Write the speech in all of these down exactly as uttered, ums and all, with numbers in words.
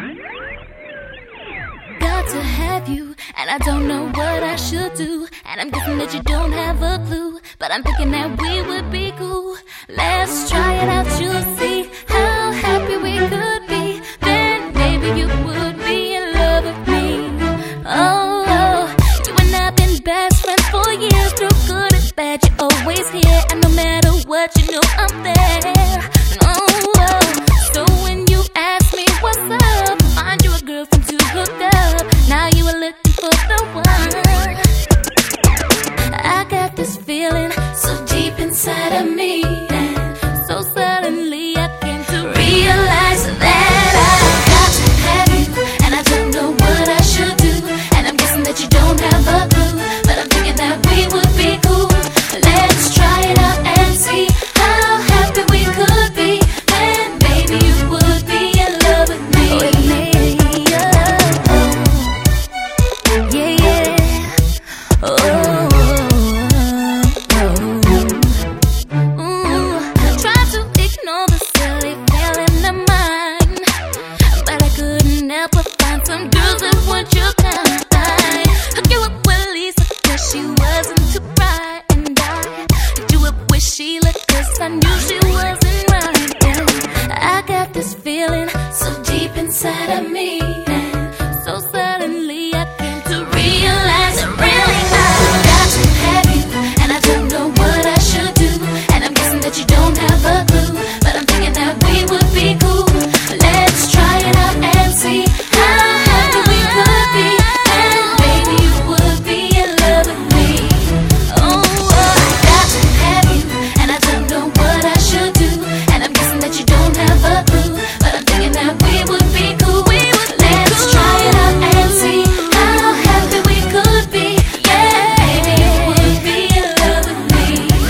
Got to have you, and I don't know what I should do. And I'm guessing that you don't have a clue, but I'm thinking that we would be cool. Let's try it out, you'll see how happy we could be. Then maybe you would be in love with me. Oh, oh. You and I've been best friends for years, through good and bad, you're always here. And no matter what, you know I'm there. Oh, oh. So when you ask me what's up, find you a girlfriend to hook up. Now you are looking for the one. I got this feeling so deep inside of me, and so suddenly I came to realize that I got to have you, and I don't know what I should do. And I'm guessing that you don't have a clue, but I'm thinking that we would be cool. Let's try it out and see how happy we could be. Then maybe you would be in love with me. With me. I knew she wasn't right, yeah. I got this feeling so deep inside of me, and so suddenly I came to realize that really I got to have you, and I don't know what I should do. And I'm guessing that you don't have a clue, but I'm thinking that we would be cool. Let's try it out and see how happy we could be, and maybe you would be in love with me. Oh, oh, I got to have you, and I don't know what I should do. And I'm guessing that you don't have a clue, but I'm thinking that we would be cool. We would Let's cool. try it out and see how happy we could be. Yeah, maybe you would be in love with me.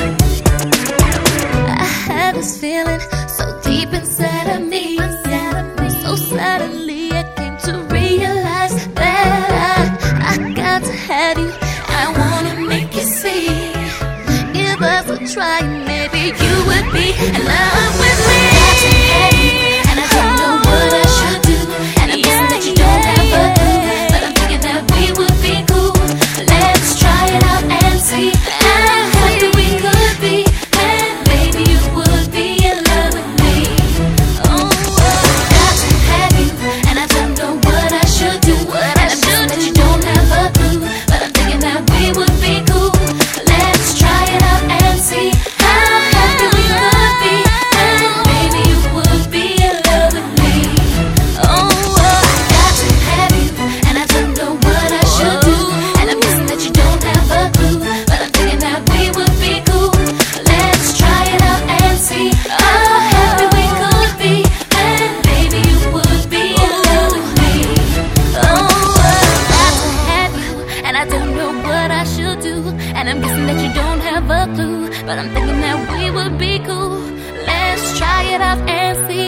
I have this feeling so deep inside of me, so suddenly I came to realize that I, I got to have you. I wanna make you see, give us a try, maybe you would be in love with me. Got to have you, and I don't know what I should do. And I'm guessing that you don't have a clue, but I'm thinking that we would be cool. Let's try it out and see how happy we could be, and maybe you would be in love with me. Oh, oh. Got to have you, and I don't know what I should do. And I'm guessing that you don't have a clue, but I'm thinking that we would be cool. Let's try it out and see how happy we could be, and maybe you would be in love with me. Oh, oh. Got to have you, and I don't know what I should do. And I'm guessing that you don't have a clue, but I'm thinking that we would be cool. Let's try it out and see how happy we could be, and maybe you would be in love with me. Oh, oh. Got to have you, and I don't know what I should do. And I'm guessing that you don't have a clue, but I'm thinking that we would be cool. Let's try it out and see